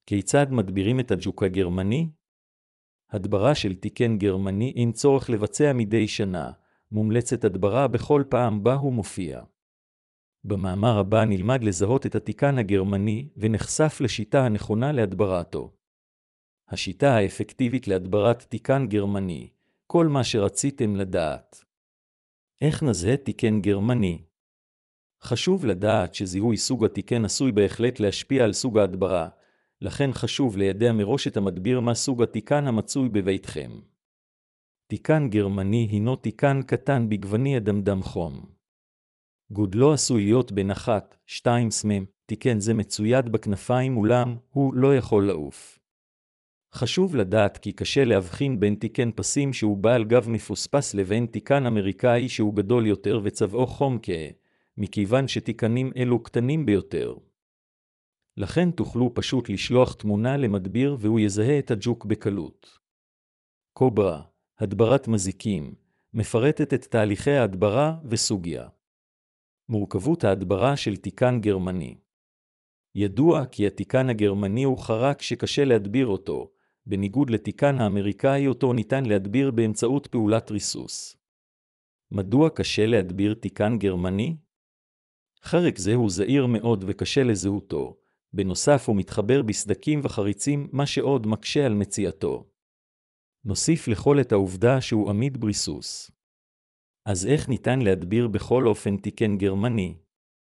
כיצד מדבירים את הג'וק הגרמני? הדברה של תיקן גרמני אין צורך לבצע מדי שנה, מומלצת הדברה בכל פעם בה הוא מופיע. במאמר הבא נלמד לזהות את התיקן הגרמני ונחשף לשיטה הנכונה להדברתו. השיטה האפקטיבית להדברת תיקן גרמני, כל מה שרציתם לדעת. איך נזהה תיקן גרמני? חשוב לדעת שזיהוי סוג התיקן עשוי בהחלט להשפיע על סוג ההדברה, לכן חשוב לידע מראש את המדביר מה סוג התיקן המצוי בביתכם. תיקן גרמני הינו תיקן קטן בגווני אדמדם חום. גודלו עשוי להיות בין 1-2 סמ"ם, תיקן זה מצויד בכנפיים אולם הוא לא יכול לעוף. חשוב לדעת כי קשה להבחין בין תיקן פסים שהוא בעל גב מפוספס לבין תיקן אמריקאי שהוא גדול יותר וצבעו חום כהה, מכיוון שתיקנים אלו קטנים ביותר. לכן תוכלו פשוט לשלוח תמונה למדביר והוא יזהה את הג'וק בקלות. קוברה, הדברת מזיקים, מפרטת את תהליכי ההדברה וסוגיה. מורכבות ההדברה של תיקן גרמני. ידוע כי התיקן הגרמני הוא חרק שקשה להדביר אותו, בניגוד לתיקן האמריקאי אותו ניתן להדביר באמצעות פעולת ריסוס. מדוע קשה להדביר תיקן גרמני? חרק זה הוא זעיר מאוד וקשה לזהותו, בנוסף הוא מתחבר בסדקים וחריצים מה שעוד מקשה על מציאתו. נוסיף לכל את העובדה שהוא עמיד בריסוס. אז איך ניתן להדביר בכל אופן תיקן גרמני?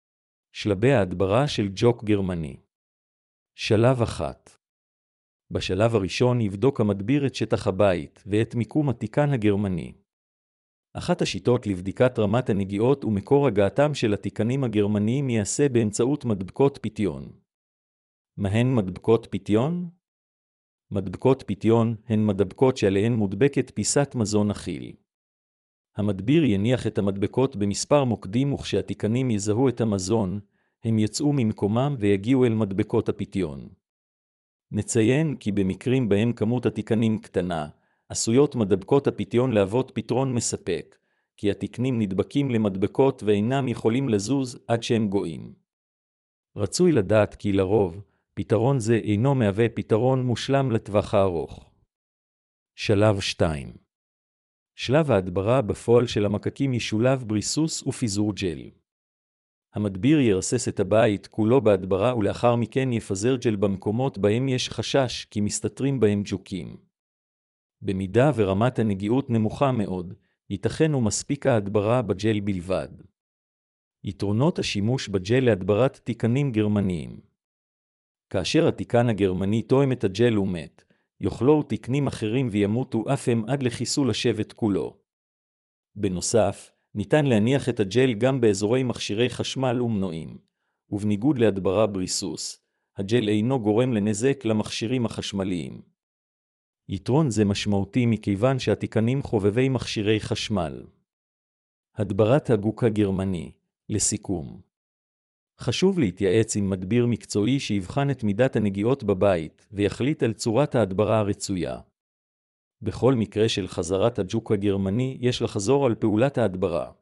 שלבי ההדברה של ג'וק גרמני. שלב 1. בשלב הראשון יבדוק המדביר את שטח הבית ואת מיקום התיקן הגרמני. אחת השיטות לבדיקת רמת הנגיעות ומקור הגעתם של התיקנים הגרמניים ייעשה באמצעות מדבקות פיתיון. מהן מדבקות פיתיון? מדבקות פיתיון הן מדבקות שעליהן מודבקת פיסת מזון אכיל. המדביר יניח את המדבקות במספר מוקדים וכשהתיקנים יזהו את המזון, הם יצאו ממקומם ויגיעו אל מדבקות הפיתיון. נציין כי במקרים בהם כמות התיקנים קטנה, עשויות מדבקות הפיתיון להוות פתרון מספק, כי התיקנים נדבקים למדבקות ואינם יכולים לזוז עד שהם גויים. רצוי לדעת כי לרוב, פתרון זה אינו מהווה פתרון מושלם לטווח הארוך. שלב 2. שלב ההדברה בפועל של המקקים ישולב בריסוס ופיזור ג'ל. המדביר ירסס את הבית כולו בהדברה ולאחר מכן יפזר ג'ל במקומות בהם יש חשש כי מסתתרים בהם ג'וקים. במידה ורמת הנגיעות נמוכה מאוד, ייתכן ומספיק ההדברה בג'ל בלבד. יתרונות השימוש בג'ל להדברת תיקנים גרמניים. כאשר התיקן הגרמני תואם את הג'ל ומת, יאכלו תיקנים אחרים וימותו אף הם עד לחיסול השבט כולו. בנוסף, ניתן להניח את הג'ל גם באזורי מכשירי חשמל ומנועים, ובניגוד להדברה בריסוס, הג'ל אינו גורם לנזק למכשירים החשמליים. יתרון זה משמעותי מכיוון שהתיקנים חובבי מכשירי חשמל. הדברת הגוק הגרמני, לסיכום. חשוב להתייעץ עם מדביר מקצועי שיבחן את מידת הנגיעות בבית ויחליט על צורת ההדברה הרצויה. בכל מקרה של חזרת הג'וק הגרמני יש לחזור על פעולת ההדברה.